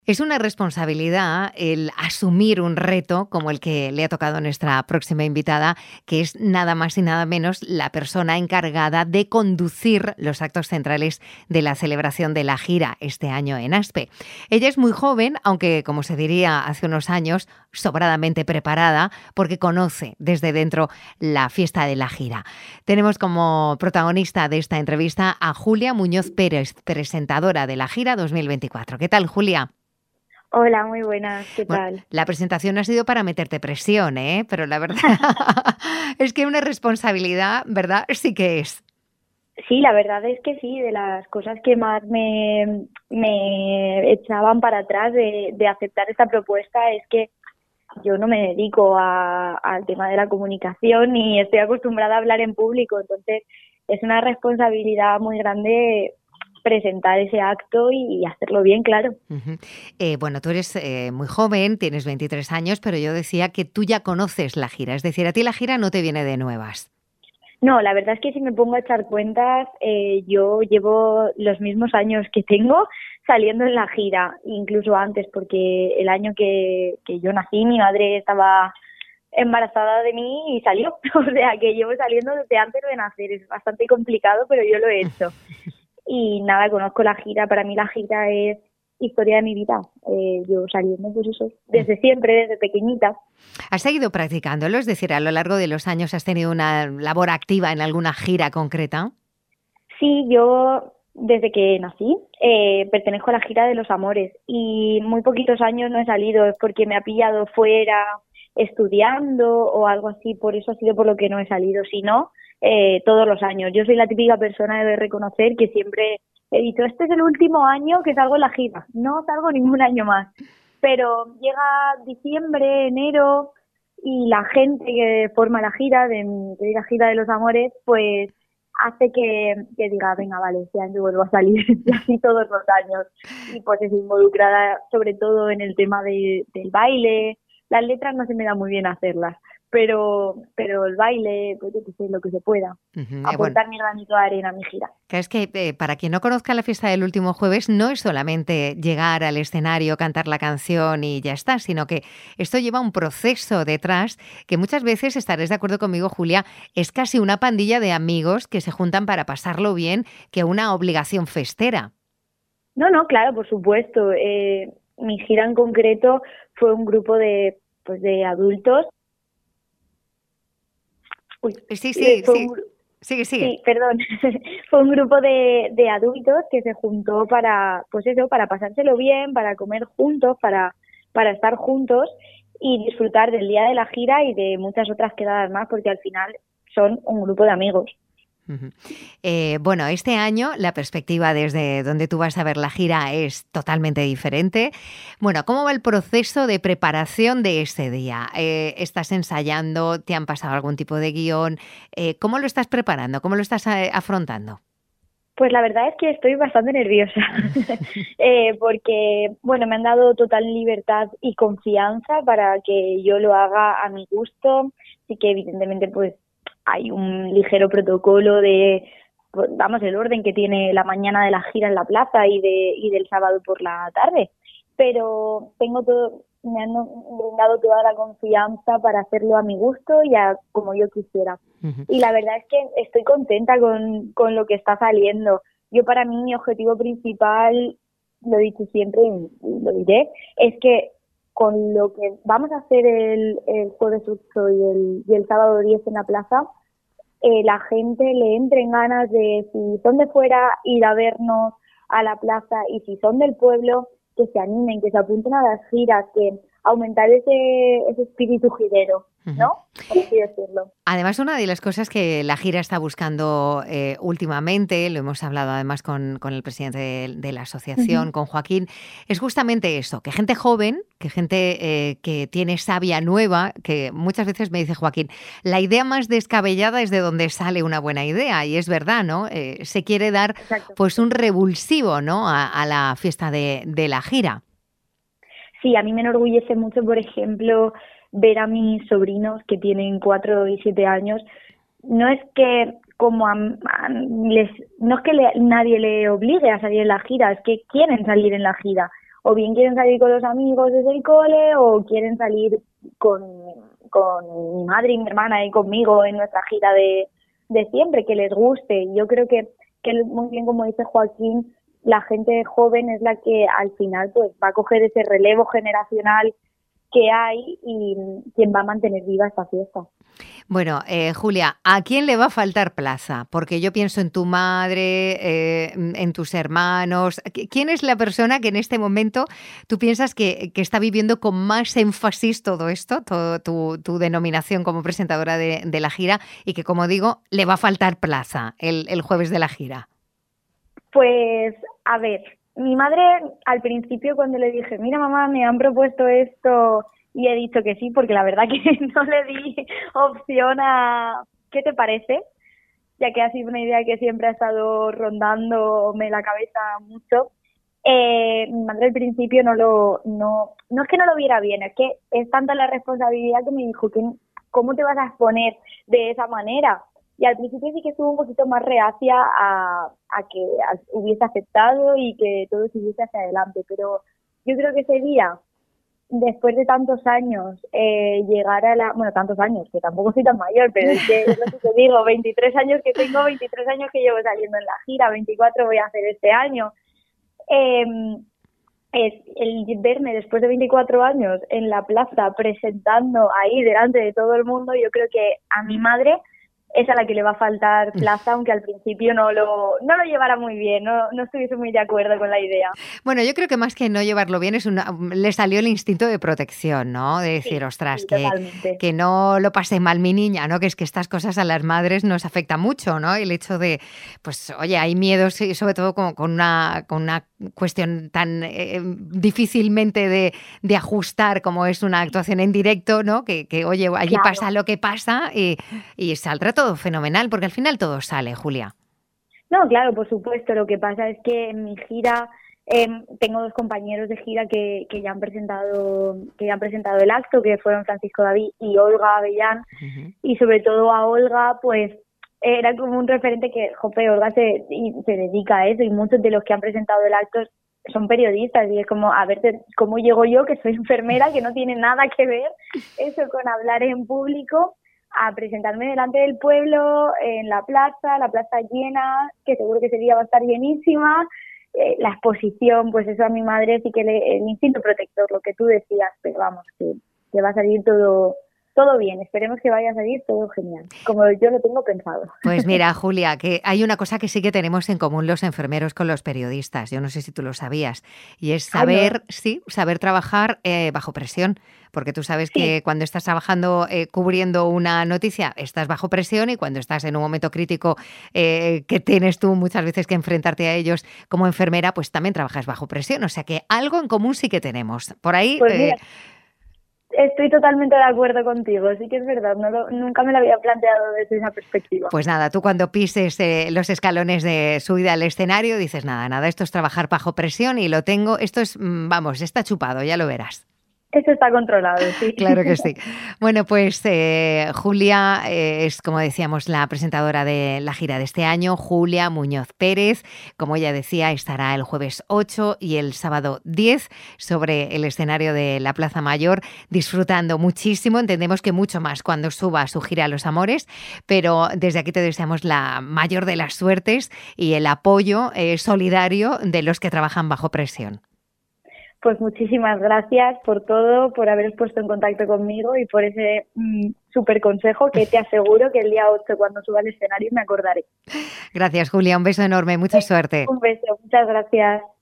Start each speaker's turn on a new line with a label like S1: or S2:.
S1: Es una responsabilidad el asumir un reto como el que le ha tocado a nuestra próxima invitada, que es nada más y nada menos la persona encargada de conducir los actos centrales de la celebración de la gira este año en Aspe. Ella es muy joven, aunque, como se diría hace unos años, sobradamente preparada, porque conoce desde dentro la fiesta de la gira. Tenemos como protagonista de esta entrevista a Julia Muñoz Pérez, presentadora de la gira 2024. ¿Qué tal, Julia?
S2: Hola, muy buenas, ¿qué
S1: Bueno,
S2: tal?
S1: la presentación ha sido para meterte presión, ¿eh? Pero la verdad es que una responsabilidad, ¿verdad? Sí que es.
S2: Sí, la verdad es que sí, de las cosas que más me echaban para atrás de aceptar esta propuesta es que yo no me dedico al tema de la comunicación ni estoy acostumbrada a hablar en público, entonces es una responsabilidad muy grande presentar ese acto y hacerlo bien, claro.
S1: Uh-huh. Bueno, tú eres muy joven, tienes 23 años, pero yo decía que tú ya conoces la gira, es decir, a ti la gira no te viene de nuevas.
S2: No, la verdad es que si me pongo a echar cuentas, yo llevo los mismos años que tengo saliendo en la gira, incluso antes, porque el año que yo nací, mi madre estaba embarazada de mí y salió. O sea, que llevo saliendo desde antes de nacer. Es bastante complicado, pero yo lo he hecho. Y nada, conozco la gira. Para mí la gira es historia de mi vida. Yo saliendo, pues eso, desde siempre, desde pequeñita.
S1: ¿Has seguido practicándolo? Es decir, a lo largo de los años has tenido una labor activa en alguna gira concreta.
S2: Sí, yo desde que nací pertenezco a la gira de los amores y muy poquitos años no he salido, es porque me ha pillado fuera estudiando o algo así, por eso ha sido por lo que no he salido, si no, todos los años. Yo soy la típica persona de reconocer que siempre he dicho, este es el último año que salgo en la gira, no salgo ningún año más, pero llega diciembre, enero y la gente que forma la gira, de la gira de los amores, pues hace que diga, venga, vale, este año vuelvo a salir y así todos los años. Y pues es involucrada sobre todo en el tema del baile. Las letras no se me da muy bien hacerlas, pero el baile, pues yo que sé, lo que se pueda.
S1: Uh-huh. Bueno,
S2: Aportar mi granito de arena a mi gira.
S1: que es que para quien no conozca la fiesta del último jueves, no es solamente llegar al escenario, cantar la canción y ya está, sino que esto lleva un proceso detrás que muchas veces, estarás de acuerdo conmigo, Julia, es casi una pandilla de amigos que se juntan para pasarlo bien que una obligación festera.
S2: No, no, claro, por supuesto. Mi gira en concreto fue un grupo de adultos. Uy,
S1: Sí, sí,
S2: fue
S1: sí.
S2: un,
S1: Sigue, sigue.
S2: Sí, perdón. Fue un grupo de adultos que se juntó para, pues eso, para pasárselo bien, para comer juntos, para estar juntos y disfrutar del día de la gira y de muchas otras quedadas más, porque al final son un grupo de amigos.
S1: Uh-huh. Bueno, este año la perspectiva desde donde tú vas a ver la gira es totalmente diferente. Bueno, ¿cómo va el proceso de preparación de ese día? ¿Estás ensayando? ¿Te han pasado algún tipo de guión? ¿Cómo lo estás preparando? ¿Cómo lo estás afrontando?
S2: Pues la verdad es que estoy bastante nerviosa, porque, bueno, me han dado total libertad y confianza para que yo lo haga a mi gusto. Sí que evidentemente pues hay un ligero protocolo de, pues, vamos, el orden que tiene la mañana de la gira en la plaza y del sábado por la tarde. Pero tengo todo, me han brindado toda la confianza para hacerlo a mi gusto y a como yo quisiera.
S1: Uh-huh.
S2: Y la verdad es que estoy contenta con lo que está saliendo. Yo para mí mi objetivo principal, lo he dicho siempre y lo diré, es que con lo que vamos a hacer el jueves 8 y el sábado 10 en la plaza, la gente le entre en ganas de, si son de fuera, ir a vernos a la plaza y si son del pueblo, que se animen, que se apunten a las giras, que aumentar ese espíritu girero, ¿no? Por así decirlo.
S1: Además, una de las cosas que la gira está buscando últimamente, lo hemos hablado además con el presidente de la asociación,
S2: Uh-huh.
S1: con Joaquín, es justamente eso, que gente joven, que gente que tiene savia nueva, que muchas veces me dice Joaquín, la idea más descabellada es de donde sale una buena idea, y es verdad, ¿no? Se quiere dar
S2: Exacto.
S1: pues un revulsivo, ¿no? a la fiesta de la gira.
S2: Sí, a mí me enorgullece mucho, por ejemplo, ver a mis sobrinos que tienen 4 y 7 años. No es que no es que nadie le obligue a salir en la gira, es que quieren salir en la gira. o bien quieren salir con los amigos desde el cole o quieren salir con, con mi madre y mi hermana y conmigo en nuestra gira de siempre, que les guste. Yo creo que muy bien, como dice Joaquín, la gente joven es la que al final pues va a coger ese relevo generacional que hay y quien va a mantener viva esta fiesta.
S1: Bueno, Julia, ¿a quién le va a faltar plaza? Porque yo pienso en tu madre, en tus hermanos. ¿Quién es la persona que en este momento tú piensas que está viviendo con más énfasis todo esto, todo tu denominación como presentadora de la gira y que, como digo, le va a faltar plaza el jueves de la gira?
S2: Pues, a ver, mi madre al principio cuando le dije, mira mamá, me han propuesto esto y he dicho que sí, porque la verdad que no le di opción a ¿qué te parece? Ya que ha sido una idea que siempre ha estado rondándome la cabeza mucho. Mi madre al principio no es que no lo viera bien, es que es tanta la responsabilidad que me dijo que ¿cómo te vas a exponer de esa manera? Y al principio sí que estuvo un poquito más reacia a que hubiese aceptado y que todo siguiese hacia adelante, pero yo creo que ese día, después de tantos años, llegar bueno, tantos años, que tampoco soy tan mayor, pero es que es lo que te digo, 23 años que tengo, 23 años que llevo saliendo en la gira, 24 voy a hacer este año. Es el verme después de 24 años en la plaza presentando ahí delante de todo el mundo, yo creo que a mi madre es a la que le va a faltar plaza, aunque al principio no lo llevara muy bien, no estuviese muy de acuerdo con la idea.
S1: Bueno, yo creo que más que no llevarlo bien, le salió el instinto de protección, ¿no? De decir,
S2: Sí,
S1: ostras,
S2: sí, totalmente.
S1: que no lo pase mal mi niña, ¿no? Que es que estas cosas a las madres nos afecta mucho, ¿no? El hecho de, pues, oye, hay miedos, y sobre todo con una cuestión tan difícilmente de ajustar como es una actuación en directo, ¿no? Que oye, allí
S2: Claro.
S1: pasa lo que pasa y saldrá todo fenomenal, porque al final todo sale, Julia.
S2: No, claro, por supuesto. Lo que pasa es que en mi gira tengo dos compañeros de gira que ya han presentado el acto, que fueron Francisco David y Olga Avellán.
S1: Uh-huh.
S2: Y sobre todo a Olga, pues era como un referente que, jope, Olga se dedica a eso y muchos de los que han presentado el acto son periodistas y es como, a ver, ¿cómo llego yo, que soy enfermera, que no tiene nada que ver eso con hablar en público, a presentarme delante del pueblo, en la plaza llena, que seguro que ese día va a estar llenísima, la exposición, pues eso a mi madre sí que el instinto protector, lo que tú decías, pero vamos, que va a salir todo bien, esperemos que vaya a salir todo genial, como yo lo tengo pensado.
S1: Pues mira, Julia, que hay una cosa que sí que tenemos en común los enfermeros con los periodistas, yo no sé si tú lo sabías, y es saber, saber trabajar bajo presión, porque tú sabes que cuando estás trabajando, cubriendo una noticia, estás bajo presión y cuando estás en un momento crítico que tienes tú muchas veces que enfrentarte a ellos como enfermera, pues también trabajas bajo presión, o sea que algo en común sí que tenemos. Por ahí...
S2: Pues mira, estoy totalmente de acuerdo contigo, sí que es verdad, nunca me lo había planteado desde esa perspectiva.
S1: Pues nada, tú cuando pises los escalones de subida al escenario dices nada, esto es trabajar bajo presión y lo tengo, esto es, vamos, está chupado, ya lo verás.
S2: Eso está controlado, sí.
S1: Claro que sí. Bueno, pues Julia es, como decíamos, la presentadora de la gira de este año, Julia Muñoz Pérez. Como ella decía, estará el jueves 8 y el sábado 10 sobre el escenario de la Plaza Mayor, disfrutando muchísimo. Entendemos que mucho más cuando suba su gira a Los Amores, pero desde aquí te deseamos la mayor de las suertes y el apoyo solidario de los que trabajan bajo presión.
S2: Pues muchísimas gracias por todo, por haberos puesto en contacto conmigo y por ese súper consejo que te aseguro que el día 8 cuando suba al escenario me acordaré.
S1: Gracias, Julia. Un beso enorme. Mucha suerte.
S2: Un beso. Muchas gracias.